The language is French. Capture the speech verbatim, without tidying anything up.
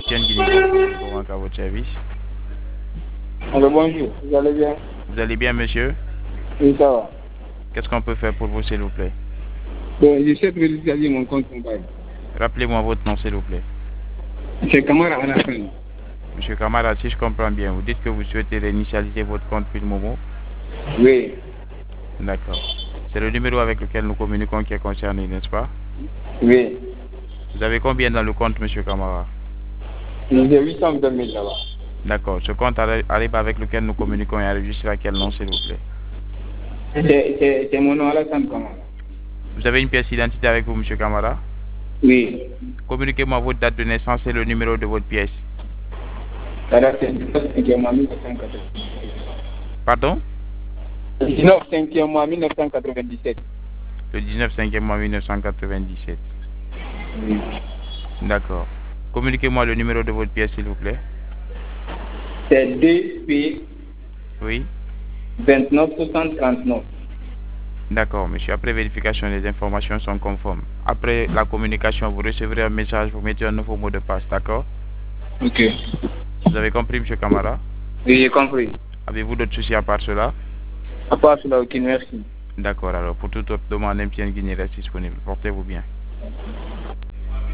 Pierre Guinée, pour à votre service. Alors bonjour, vous allez bien? Vous allez bien, monsieur? Oui, ça va. Qu'est-ce qu'on peut faire pour vous, s'il vous plaît? Bon, je sais que vous avez mon compte mobile. Rappelez-moi votre nom, s'il vous plaît. C'est Kamara à la fin. Monsieur Kamara, si je comprends bien, vous dites que vous souhaitez réinitialiser votre compte Filmomo? Oui. D'accord. C'est le numéro avec lequel nous communiquons qui est concerné, n'est-ce pas? Oui. Vous avez combien dans le compte, monsieur Kamara? J'ai huit cent vingt mille là-bas. D'accord. Ce compte arrive avec lequel nous communiquons est enregistré à quel nom, s'il vous plaît? C'est mon nom Alassane Kamara. Vous avez une pièce d'identité avec vous, monsieur Kamara? Oui. Communiquez-moi votre date de naissance et le numéro de votre pièce. La date c'est le dix-neuf cinquième mois mille neuf cent quatre-vingt-dix-sept. Pardon? Le dix-neuf cinquième mois mille neuf cent quatre-vingt-dix-sept. Le dix-neuf cinquième mois mille neuf cent quatre-vingt-dix-sept. Oui. D'accord. Communiquez-moi le numéro de votre pièce, s'il vous plaît. C'est D P Oui. vingt-neuf soixante trente-neuf. D'accord, monsieur. Après vérification, les informations sont conformes. Après la communication, vous recevrez un message, vous mettez un nouveau mot de passe, d'accord? Ok. Vous avez compris, monsieur Kamara? Oui, j'ai compris. Avez-vous d'autres soucis à part cela? À part cela, ok, merci. D'accord, alors pour toute autre demande, M T N Guinée reste disponible. Portez-vous bien.